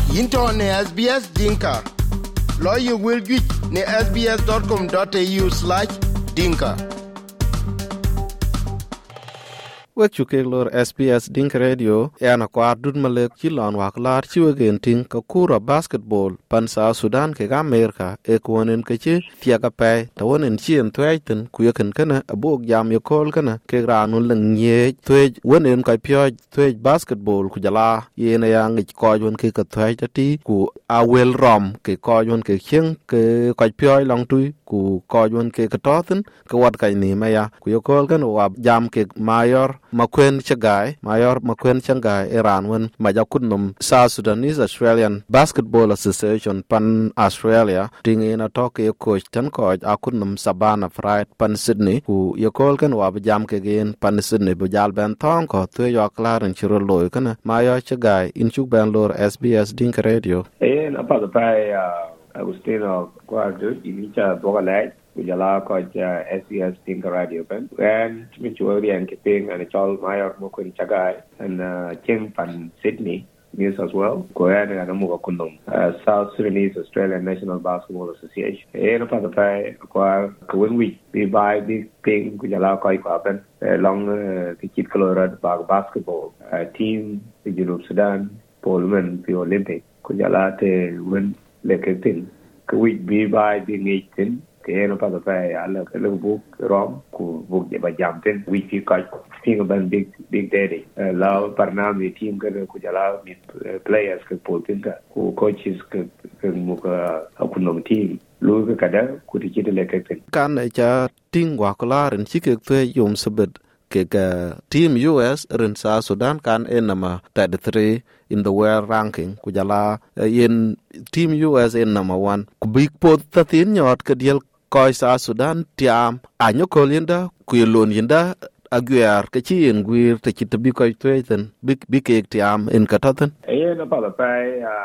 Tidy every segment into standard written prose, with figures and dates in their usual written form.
Into ne SBS Dinka. Lawyer will get ne sbs.com.au/dinka. Wek chuke lor SBS Dinka Radio yana kwa dud malek chilon waklar chiwe genting ka kura basketball pan sa Sudan ke Amerika e kwonen keche tiaga pay tawonen chien twaitin kuyaken kana abog jam yokol kana ke ranun lengye twej wonen kai pyo twej basketball kujala yena yang ikojwon ke ka twaitati ku awel rom ke kojwon ke cheng ke kai pyo long tui ku kojwon ke katotin ke wat kai ni maya ku yokol kana wab jam ke mayor Makwen Changai Iran when Majakunum South Sudanese Australian Basketball Association Pan Australia ding in a talk your coach ten coach Akunum Sabana Fried Pan Sydney who your call can wab jam again Pan Sydney Bujal Ben Tong ko to your clar and Chirolo kana Mayor Chagai in Chuk Bangalore SBS Dinka Radio. Apa the pay Agustino Guardo Inicha Bogalai Kujala coach SBS Dinka Radio Ben and Michuari and Kiping and Chol Mayor Mokun Chagai and Ching Pan Sydney News as well. Koyan and Amuka Kundum South Sudanese Australian National Basketball Association. Apa the pay acquire when we buy big thing Kujala Koi Kapan along the Kid Colorado basketball team the Junub Sudan Poland the Olympic Kujala te win Leketin. We be by being 18. Kaya pa the pay ala book rom ku book ba jamten we fi ka thing about big daddy lao parnam team ka ku jala players ka poltinga ku coaches ka mu ka akunom team lu ka kada ku ti le captain kan cha ting wa klar en chike te yum sabet ke team US rin sa Sudan kan enama 33 in the world ranking kujala in team US in number 1 ku big pot tatin nyot ke diel koi sa Sudan tiam anyo kolinda kuyelon yinda aguer ke chi en guir te chitabi koi tweten big ek tiam en katatan na pala pai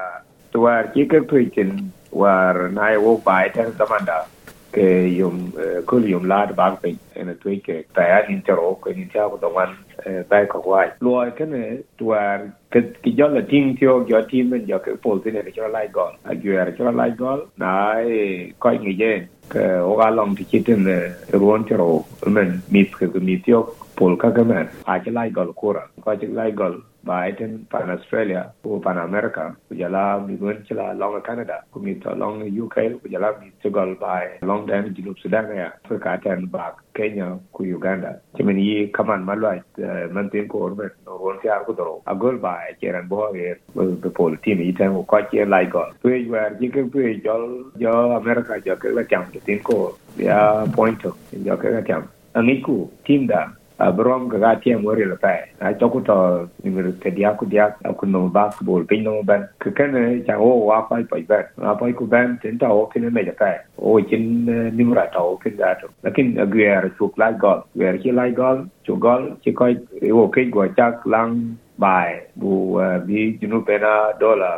tuar chike twiten war nai wo bai tan tamanda ke yum yum lad bang pe en twike ta intero ko intero ko wan bai ko wai loi ken tuar ki jo la ting tio jo team en jo ke pol tin ne jo lai gol aguer jo lai gol nai ko ngi je ke oga long ti chitin ruon tero men mit ke mitio pol ka gamen a ji lai gol kura ko ji lai gol bai ten pan Australia o pan America ku jala mi gon chila long Canada ku mi to long UK ku jala mi to gol bai long dan Junub Sudan ya Africa ten back Kenya ku Uganda chimeni kaman malwai man tin ko orbe no ron ti ar ku doro a gol bai cheran bo ge be pol team iten ko che lai gol tu wer ji ke tu jo America jo ke la cham tin ko ya point jo ke la cham angiku team da Brom ga tiam wori la pai a chokuto university dia ku no basketball pin no ban ke ken cha o wa pai pai ban a pai ku ban tin ta o kin me ja pai o chin nimra ta o kin da to lakin aguer chuk lai gol wer chi lai gol chu gol chi koi o ke go chak lang bai bu bi junu pena dollar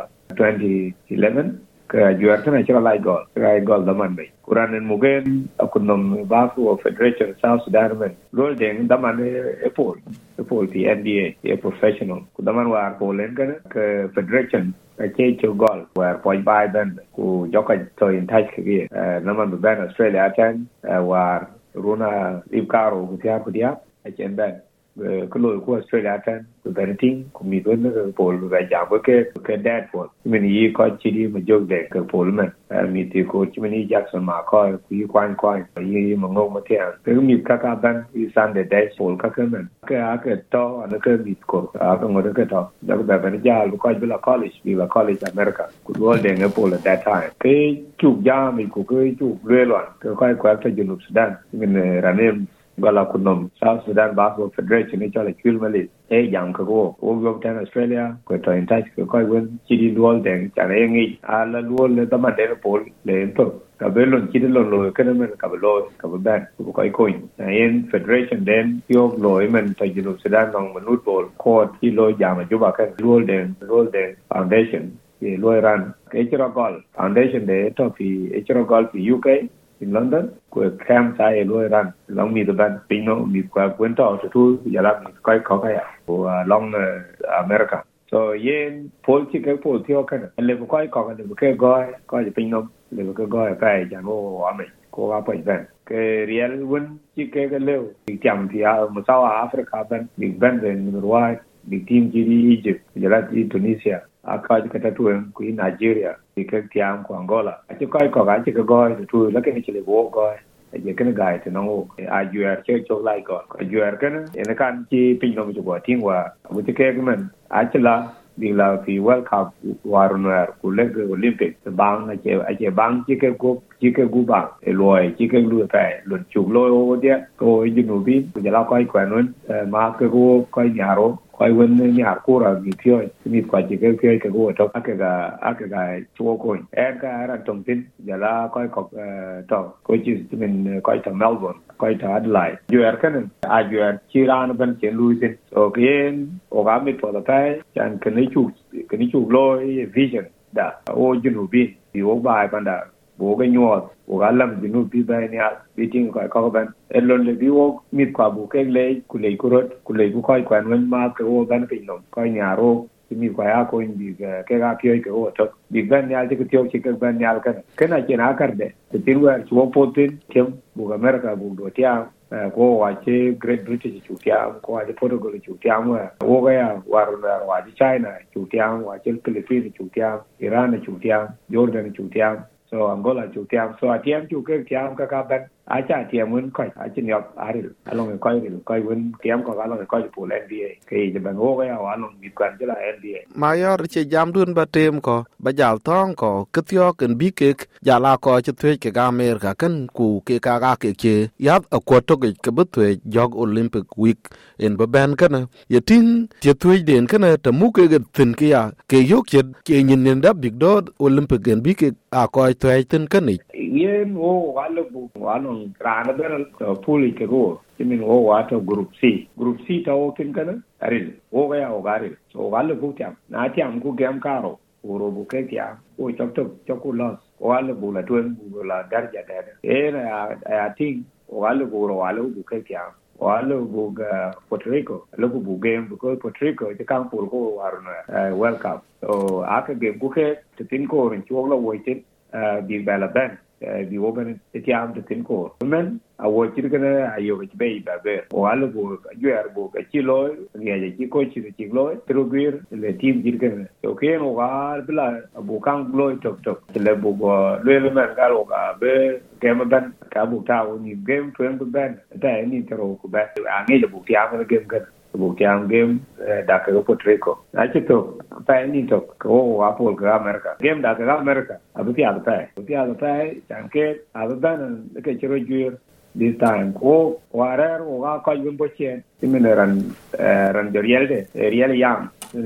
2011 ke juar sana chira lai gol da man bai Quran and Mugen akunom bafu Federation South Sudan men role deng daman epol the NBA a professional kudaman war polen kana ke federation ke cho gol war point by ben ku joka to in touch ke naman ben Australia tan war runa ibkaro ku dia achen ben ke lo ku Australia tan benting ku mi don pol ga jam ke dad pol mini ko chidi ma jog de ke pol men mi ti ko chimini Jackson ma ko ku yi kwan yi ma ngok ma tia ke mi ka ban yi Sunday day pol ka men ke to ana ke mi ko ka ngod ke to da ba ben ja lu ko bila college America ku do de nge pol at that time ke chu ja mi ku ke chu relon ke ko ta Junub Sudan min ranem gala kunom South Sudan Basketball Federation ni chola kulmali jam ka go go tan Australia ko to in touch ko wen chidi dual den chana ngi ala dual le tama de pol le to ka belon chidi lo ka men ka lo ka ban ko coin en federation den yo lo men ta Junub Sudan nong manut ball court ki lo jam juba ka dual den foundation ye lo ran ke chiro gol foundation de to fi chiro gol fi UK in London ko camp sai lo ran long mi the ban pino mi kwa kwento to tu ya la mi kai ko ka ya ko long America so yen pol chi ke pol thio kan le ko ko le ke go ko pin no le ko go pa ja no wa me ko ga pa ben ke real won chi ke le ti tiam ti a mo sa Africa ben big ben den ruwa big team ji Egypt jala ti Tunisia aka ka ta tu ku Nigeria ti ke tiam ko Angola a chi ko ga chi ke go tu la ke chi le go je kan ga ti no a juer che cho lai ko juer kan en kan chi pin no ju go tin wa bu ti ke men a chi la đi là vì World Cup warner của lễ Olympic bang ai bang chỉ cái gu bang lôi chỉ cái lùi phải luận chụp lôi ô đi tôi như nụ bin bây giờ là coi quen luôn mà cái gu coi nhà rồi coi bên nhà cô là bị thiêu bị coi chỉ cái gu trong cái chỗ coi em cái là trong tin giờ là coi cọc trong coi chỉ mình coi trong Melbourne coi trong Adelaide giờ cái này giờ chỉ ra nó bên trên lùi tin ok ở mình phải là chẳng cái chụp lôi vision đã ô như nụ bin thì ô bài ban đã bố cái nhọt bố cái làm gì nụ bin bài này bị tiếng coi có bên lần lệ ô mít qua bố cái lệ cụ lệ cụ coi quen bên mà cái ô bên cái nông coi nhà rồi thì mít qua à coi bị cái gà pioi cái ô chọc bị bên nhà thì cái tiêu chỉ cái bên nhà cái này chỉ là cái đấy thì tiếng qua chúa Putin thêm bố America bố đồ tiang ko wache Great British chutiam ko wache Portugal chutiam wo ga warna wache China chutiam wache Philippines chutiam Iran chutiam Jordan chutiam so Angola chutiam so atiam chu ke tiam ka ban acha tiam mun ko acha nyop aril along ko won tiam ko along ko pu NBA ke je ban wo ga along mi kan jela NBA mayor che jam dun ba tem ko ba jal tong ko ketyo ken bi ke jala ko che thwe ke ga America kan ku ke ka ke che yat ko to ke bu thwe jog Olympic week in ba ban kana yetin che thwe den kana ta mu ke tin ke ya ke yok che ke nyin nen da big dot Olympic gen bi ke a ko thwe tin kan ni yen wo walo bu walo rana ben puli ke go kimin wo wato group C ta o kin kana aril wo ga ya o garil so walo bu tiam na tiam ku gem karo oro bu ke tiam o chok ku los walo bu la tuen bu la darja da na I think walo bu ke tiam walo bu ga Puerto Rico lo bu game because Puerto Ricoจะkang pul ko warna World Cup so aka game ku ke tin ko rin chuo lo wo tin di balaban di open tiam de tin ko men a wo chi kana ayo ke be ba be walo bu juer bu ka chi lo nge ji ko chi lo trugir le team ji kana so ke no ga bla bu kang lo tok le bu go le men ga lo ga be game ban ka bu ta ni game twen ban ta ni tro ku ba a nge bu tiam game kana bu tiam game da ka Puerto Rico a chi to pa ni to ko wa pol ga America game da ka America abu ti ada pa chanke ada dan ke chiro juer this time ko warer o ga ko yun bo chen similaran ran de real yam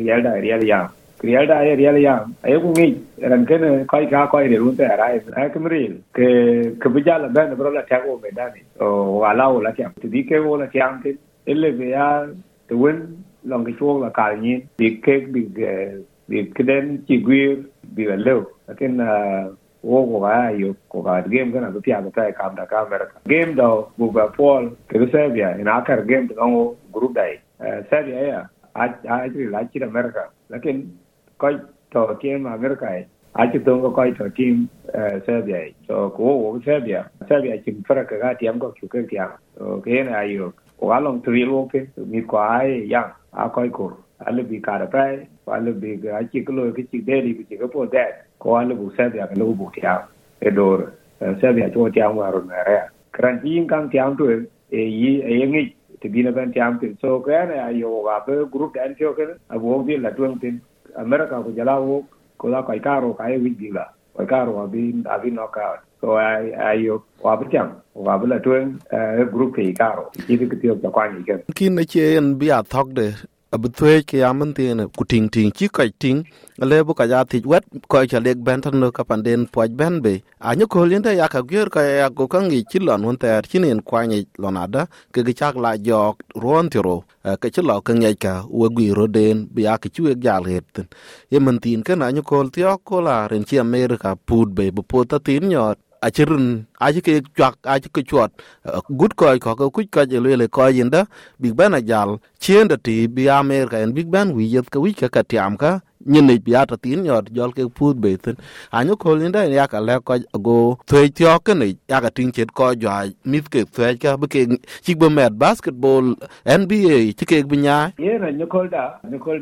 ay ku ngi ran ken ko ga ko re run ta rai ay kumril ke bijala ben bro la ta ko be dani o wala o la tiam ti ke o la tiam ke elle be ya the win long cái chuông là cả nhiên bị cái đến chỉ quy bị lâu cái là wo của cái game cái nào cũng tiang cái cam đã camera game đâu buộc vào Paul cái Serbia in akar game trong group này Serbia ya ai chỉ là chỉ America lakin coi trò team America ai chỉ tung coi trò team Serbia so của Serbia chỉ phải cái team có chủ cái team cái này có long trial okay mi quái yang a coi cổ alle bi cara pai alle bi ga chi ko lo ki chi deli ki chi ko po da ko alle bu sa ya lo bu tia e dor sa ya cho tia wa ro na ra kran yin kang tia tu e yi e ngi ti bi na ban tia tin so ka na ayo ga be group dan tio ke a bo bi la tuang tin America ko jala wo ko la kai karo kai wi bi la kai karo abi knockout so ayo wa bitiam wa bla tuen group ke karo ti ke ti ko kwani ke kin na che en bia thok de abu thwe ke aman tin ku ting chi kai ting le bu ka ya ti wet ko cha lek ben tan no ka panden poj ben be anyo ko linde ya ka gyer ka ya ko kan gi chi lon won ter chinen kwani lonada ke gi chak la jok ron tiro ke chi lo kan ya ka wo gi roden bia ke chu ya let ye man tin ke na anyo ko ti ko la ren chi America pud be bu po ta tin nyot achirin aji ke chwak aji ke chwat good koy ko ku ka je le koy yinda big ben ajal chienda ti bi America en big ben wi yet ka wi ka tiam ka nyine bi ata tin yot jol ke put beten anyo ko linda ya ka le ko go thwe tyo ke ne ya ka tin chet ko jwa mit ke thwe ka be ke chik bo met basketball NBA chike bi nya ye na nyokolda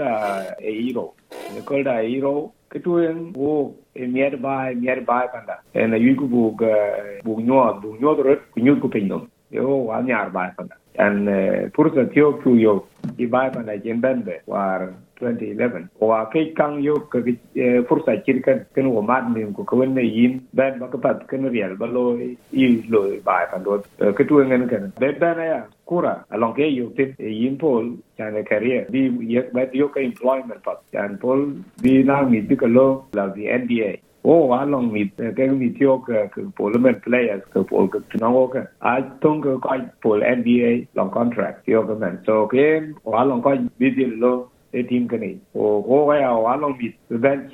hero ketuen wo mier bai panda en yugo bug nyod rot nyod ko pinom yo wa nyar bai panda and pursa tio ku yo I bai panda jembe war 2011 wa ke kang yo ke pursa chirkan ken wo mad nim ko ken yin ben ba ka pat ken riel ba lo I lo bai pando ketuen ngen ken be na ya kura along ke yo tin yin pol chan career bi yek ba yo ke employment pat chan pol bi na mi bi ka lo la the NBA along with tio ke parliament players ke pol ke tnawo ke a tong ke ko pol NBA long contract tio ke man so ke along ko bi lo e team ke ni along with ben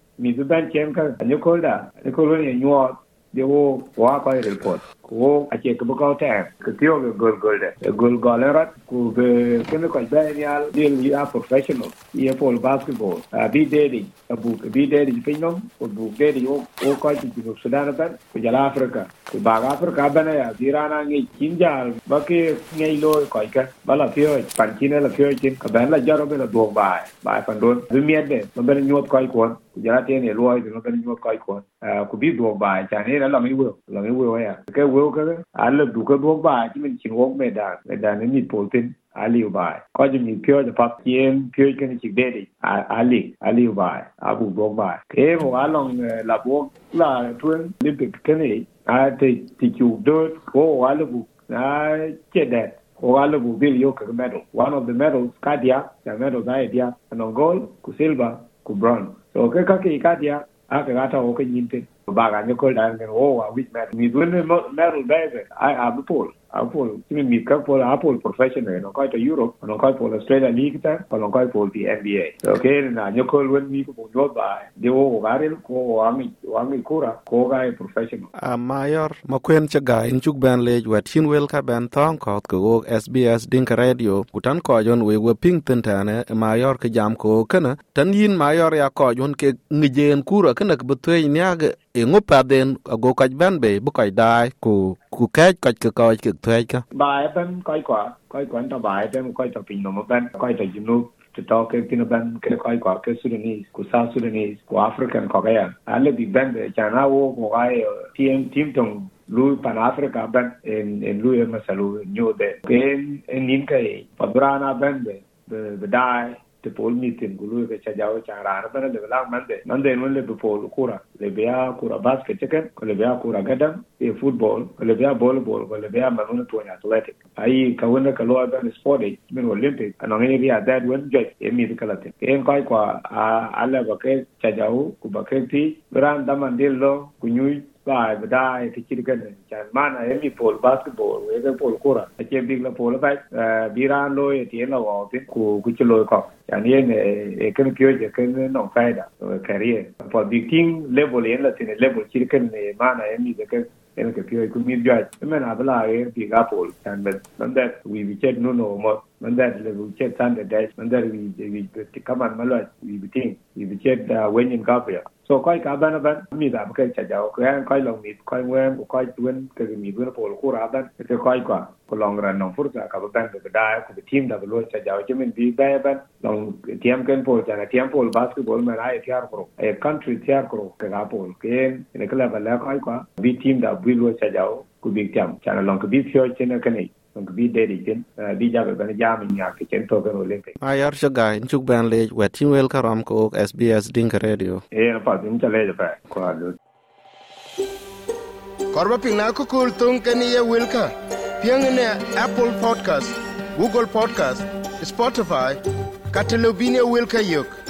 chen ka nyokolda ni nyo de wa ko report ko a che ke ko ta ke tio ke gol rat ku ke ne ko ba ni al ya professional ye pol basketball bi dedi pinom ko bu dedi o ko ti no Sudan ban ko jala Africa ko ba Africa bana ya dirana ngi kinjal ba ke ngai lo ko ka bala pio panchine la pio chin ka ban la jaro be la do ba fan don bi miede no ben nyot ko jala te ne lo no ben nyot ko ku bi do ba cha ne la mi wo ya ke wo ka ala du ka do ba ti min chin wo me da ni pol tin aliu bai ko ji mi pyo de pap kien pyo ken chi dedi aliu bai abu do bai ke mo along la bo la tuen olympic ken a ti chu do ko ala bu na che de ko ala bu bil yo ka medal one of the medals kadia the medal da dia no gold ku silver ku bronze so ke ka dia a ka ta o ke yinte ba ga ne ko da ne wa with medal mi dun medal baby I have pole kimi mi ka pole apol professional no ko to Europe no ko pole Australia league ta no ko pole the NBA so ke na ne ko wen mi ko no ba de o garel ko wa mi kura ko ga professional mayor makwen chaga in chuk ban le wat chin wel ka ban thong ko ko SBS Dinka Radio kutan ko jon we ping tentane mayor ke jam ko kana tan yin mayor ya ko jon ke ngijen kura kana ke betwe nyaga e ngopa den go kaj ban be bu kaj dai ku kaj ke ko ke thwe ka ba ban ko ta ba den ko ta pin no ban ko ta jinu to talk in ban ke ko ke Sudanese ku South Sudanese ku African ko ga ale big band chana wo ko ai team tong lu pan Africa ban en lu masalu new de en nin kai pabrana ban the dai te pol mitin gulu ke chajaw chara bana le la mande non le pol kura le bea kura basket chicken ko le bea kura gadam e football ko le bea volleyball ko le bea manun to athletic ai ka wona ka lo ban sport min olympic anon ni bia that when judge e mi kala te en kai kwa ala ba ke chajaw ku ba ke ti ran damandillo ku nyui ba dai ti chicken chan mana e mi pol basketball we ke pol kura e che big la pol ba biran lo e ti la wa ti ku chilo ko yani e ken pyo je ken no faida career for big team level en la tiene level chicken mana e mi de ke en ke pyo ku mi judge men abla e big apple and but that we chet no mo man that we chet standard dash man that we come on malo we think we chet when in copy so kai ka ban mi da ba kai cha jaw ko an kai long mi kai wen ko kai tuen ke mi bu na pol ko ra ban ke kai kwa ko long ran no furta ka ban de da ko team da lo cha jaw che min bi ba ban long team ken pol cha na team pol basketball man ai tiar ko e country tiar ko ke ga pol ke ne kala ba la kai kwa bi team da bu lo cha jaw ku bi team cha na long ke bi fio che na ke ne long ke bi de di chen bi ja ba na ja mi nya ke chen to ke olympic mayor chaga in chuk ban le wat chin wel karam ko SBS Dinka Radio pa dum cha le pa ko adu korba pina ko kul tung kani ye wilka piang ne Apple Podcast, Google Podcast, Spotify, Catalobine wilka yok